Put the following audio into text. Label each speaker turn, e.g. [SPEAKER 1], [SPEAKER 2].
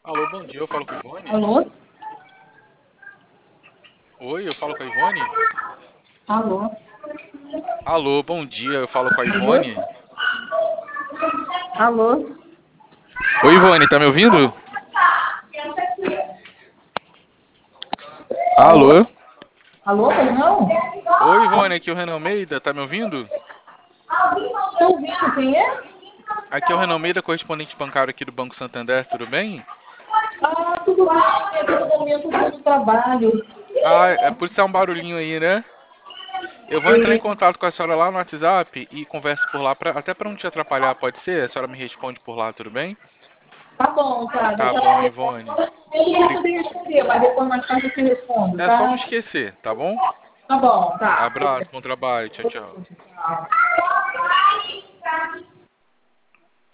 [SPEAKER 1] Alô, bom dia, eu falo com a Ivone?
[SPEAKER 2] Alô?
[SPEAKER 1] Oi, eu falo com a Ivone?
[SPEAKER 2] Alô?
[SPEAKER 1] Alô, bom dia, eu falo com a
[SPEAKER 2] Alô?
[SPEAKER 1] Ivone?
[SPEAKER 2] Alô?
[SPEAKER 1] Oi, Ivone, tá me ouvindo?
[SPEAKER 2] Alô?
[SPEAKER 1] Alô?
[SPEAKER 2] Alô, pois não?
[SPEAKER 1] Oi, Ivone, aqui é o Renan Almeida, tá me ouvindo?
[SPEAKER 2] Estou ouvindo, quem é?
[SPEAKER 1] Aqui é o Renan Almeida, correspondente bancário aqui do Banco Santander, tudo bem?
[SPEAKER 2] Tudo bem, é todo momento do trabalho.
[SPEAKER 1] Ah, é por isso é um barulhinho aí, né? Eu vou entrar em contato com a senhora lá no WhatsApp e converso por lá, até pra não te atrapalhar, pode ser? A senhora me responde por lá, tudo bem?
[SPEAKER 2] Tá bom, tá,
[SPEAKER 1] Tá
[SPEAKER 2] daqui a
[SPEAKER 1] bom,
[SPEAKER 2] pouco eu respondo.
[SPEAKER 1] Ivone.
[SPEAKER 2] Eu não vou
[SPEAKER 1] Bri-
[SPEAKER 2] poder responder, mas depois mais tarde eu te respondo,
[SPEAKER 1] É só não
[SPEAKER 2] tá?
[SPEAKER 1] esquecer, tá bom?
[SPEAKER 2] Tá bom, tá.
[SPEAKER 1] Abraço, bom trabalho, tchau, tchau.
[SPEAKER 2] Tchau.